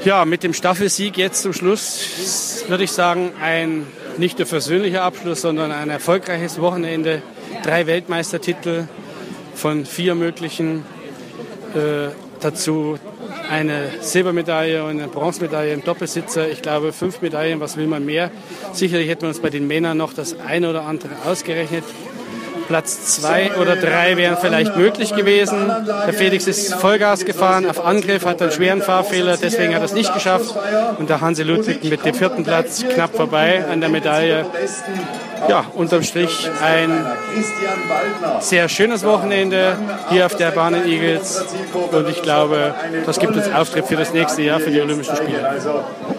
Ja, mit dem Staffelsieg jetzt zum Schluss würde ich sagen, ein nicht nur versöhnlicher Abschluss, sondern ein erfolgreiches Wochenende. 3 Weltmeistertitel von 4 möglichen. Dazu eine Silbermedaille und eine Bronzemedaille im Doppelsitzer. Ich glaube, 5 Medaillen, was will man mehr? Sicherlich hätten wir uns bei den Männern noch das eine oder andere ausgerechnet. Platz 2 oder 3 wären vielleicht möglich gewesen. Der Felix ist Vollgas gefahren, auf Angriff, hat einen schweren Fahrfehler, deswegen hat er es nicht geschafft. Und der Hansi Ludwig mit dem 4. Platz knapp vorbei an der Medaille. Ja, unterm Strich ein sehr schönes Wochenende hier auf der Bahn in Igls. Und ich glaube, das gibt uns Auftrieb für das nächste Jahr, für die Olympischen Spiele.